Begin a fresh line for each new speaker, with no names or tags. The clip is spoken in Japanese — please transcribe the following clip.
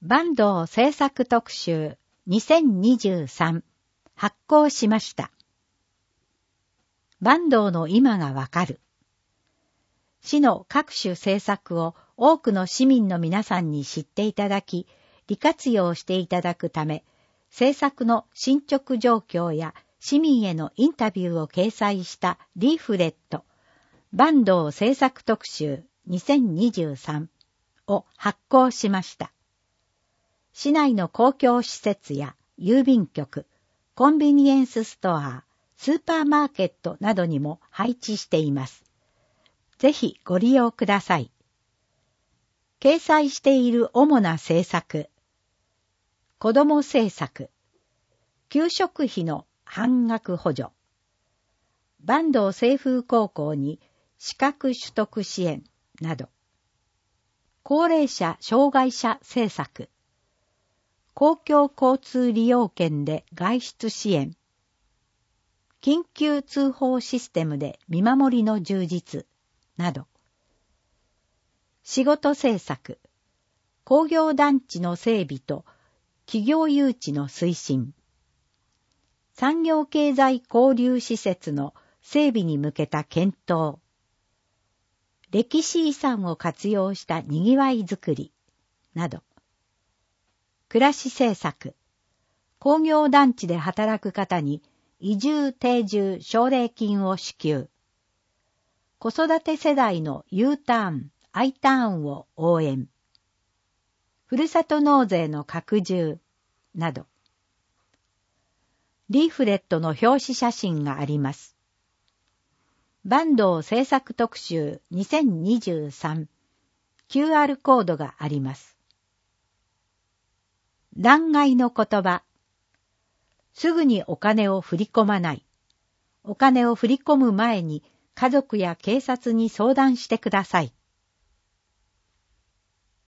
坂東制作特集2023発行しました。坂東の今がわかる。市の各種政策を多くの市民の皆さんに知っていただき、利活用していただくため、政策の進捗状況や市民へのインタビューを掲載したリーフレット、坂東政策特集2023を発行しました。市内の公共施設や郵便局、コンビニエンスストア、スーパーマーケットなどにも配置しています。ぜひご利用ください。掲載している主な政策、子ども政策、給食費の半額補助、坂東清風高校に資格取得支援など、高齢者障害者政策、公共交通利用券で外出支援、緊急通報システムで見守りの充実など、仕事政策、工業団地の整備と企業誘致の推進、産業経済交流施設の整備に向けた検討、歴史遺産を活用したにぎわいづくりなど、暮らし政策、工業団地で働く方に移住定住奨励金を支給、子育て世代の U ターン、I ターンを応援、ふるさと納税の拡充など、リーフレットの表紙写真があります。坂東政策特集2023 QR コードがあります。欄外の言葉。すぐにお金を振り込まない。お金を振り込む前に家族や警察に相談してください。